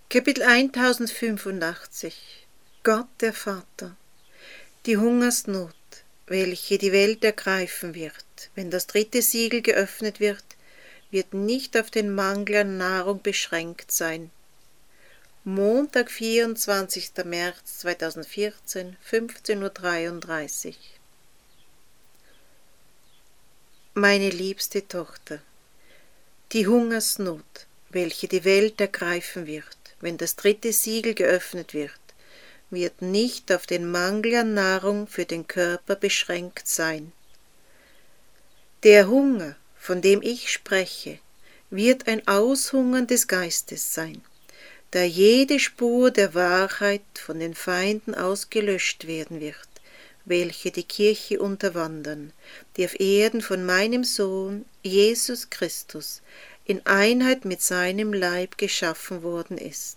Kapitel 1085. Gott der Vater. Die Hungersnot, welche die Welt ergreifen wird, wenn das dritte Siegel geöffnet wird, wird nicht auf den Mangel an Nahrung beschränkt sein. Montag, 24. März 2014, 15:33 Uhr. Meine liebste Tochter, die Hungersnot, welche die Welt ergreifen wird, wenn das dritte Siegel geöffnet wird nicht auf den Mangel an Nahrung für den Körper beschränkt sein. Der Hunger, von dem ich spreche, wird ein Aushungern des Geistes sein, da jede Spur der Wahrheit von den Feinden ausgelöscht werden wird, welche die Kirche unterwandern, die auf Erden von meinem Sohn Jesus Christus in Einheit mit seinem Leib geschaffen worden ist.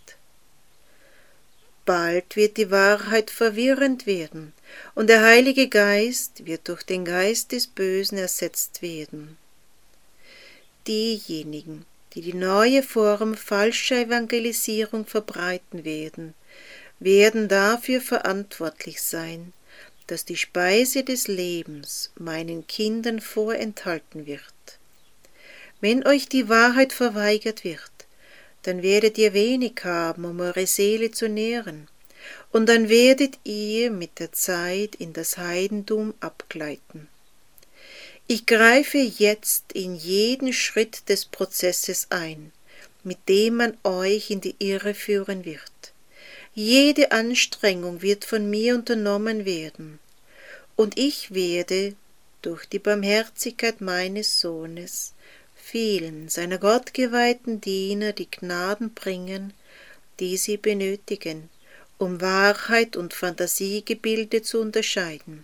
Bald wird die Wahrheit verwirrend werden, und der Heilige Geist wird durch den Geist des Bösen ersetzt werden. Diejenigen, die die neue Form falscher Evangelisierung verbreiten werden dafür verantwortlich sein, dass die Speise des Lebens meinen Kindern vorenthalten wird. Wenn euch die Wahrheit verweigert wird, dann werdet ihr wenig haben, um eure Seele zu nähren, und dann werdet ihr mit der Zeit in das Heidentum abgleiten. Ich greife jetzt in jeden Schritt des Prozesses ein, mit dem man euch in die Irre führen wird. Jede Anstrengung wird von mir unternommen werden, und ich werde, durch die Barmherzigkeit meines Sohnes, vielen seiner gottgeweihten Diener die Gnaden bringen, die sie benötigen, um Wahrheit und Fantasiegebilde zu unterscheiden.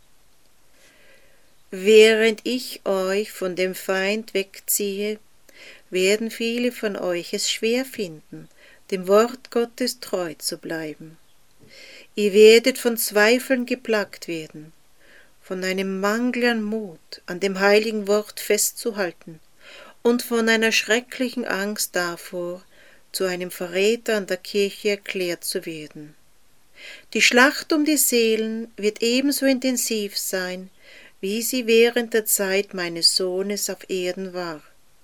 Während ich euch von dem Feind wegziehe, werden viele von euch es schwer finden, dem Wort Gottes treu zu bleiben. Ihr werdet von Zweifeln geplagt werden, von einem Mangel an Mut, an dem heiligen Wort festzuhalten, und von einer schrecklichen Angst davor, zu einem Verräter an der Kirche erklärt zu werden. Die Schlacht um die Seelen wird ebenso intensiv sein, wie sie während der Zeit meines Sohnes auf Erden war.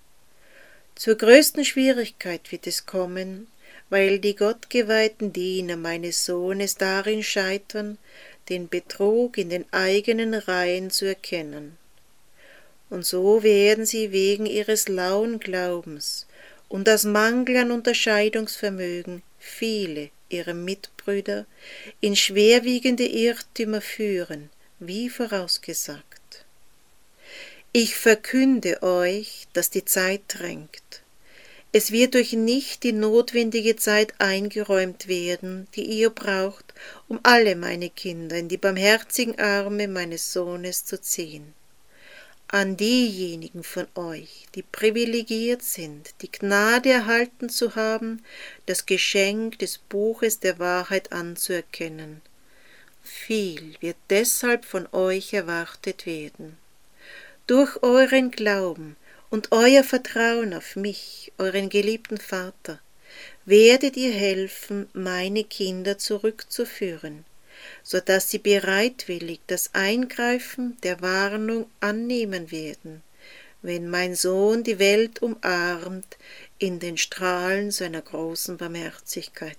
Zur größten Schwierigkeit wird es kommen, weil die gottgeweihten Diener meines Sohnes darin scheitern, den Betrug in den eigenen Reihen zu erkennen. Und so werden sie wegen ihres lauen Glaubens und aus Mangel an Unterscheidungsvermögen viele ihrer Mitbrüder in schwerwiegende Irrtümer führen, wie vorausgesagt. Ich verkünde euch, dass die Zeit drängt. Es wird euch nicht die notwendige Zeit eingeräumt werden, die ihr braucht, um alle meine Kinder in die barmherzigen Arme meines Sohnes zu ziehen. An diejenigen von euch, die privilegiert sind, die Gnade erhalten zu haben, das Geschenk des Buches der Wahrheit anzuerkennen. Viel wird deshalb von euch erwartet werden. Durch euren Glauben und euer Vertrauen auf mich, euren geliebten Vater, werdet ihr helfen, meine Kinder zurückzuführen, so dass sie bereitwillig das Eingreifen der Warnung annehmen werden, wenn mein Sohn die Welt umarmt in den Strahlen seiner großen Barmherzigkeit.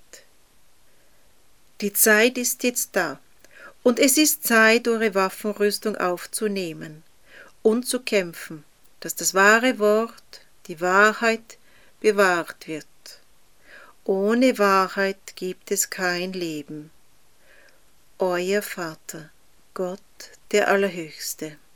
Die Zeit ist jetzt da, und es ist Zeit, eure Waffenrüstung aufzunehmen und zu kämpfen, dass das wahre Wort, die Wahrheit, bewahrt wird. Ohne Wahrheit gibt es kein Leben. Euer Vater, Gott der Allerhöchste.